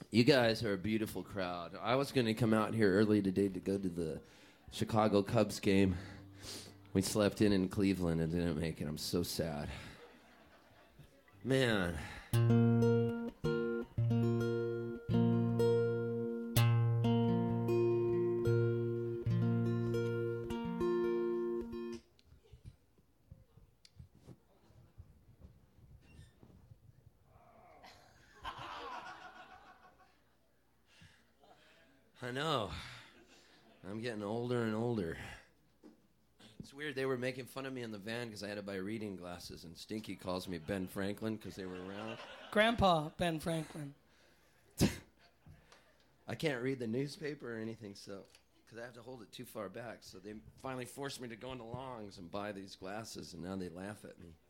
You guys are a beautiful crowd. I was going to come out here early today to go to the Chicago Cubs game. We slept in Cleveland and didn't make it. I'm so sad. Man. I know. I'm getting older and older. It's weird. They were making fun of me in the van because I had to buy reading glasses, and Stinky calls me Ben Franklin because they were around. Grandpa Ben Franklin. I can't read the newspaper or anything, so because I have to hold it too far back. So they finally forced me to go into Longs and buy these glasses, and now they laugh at me.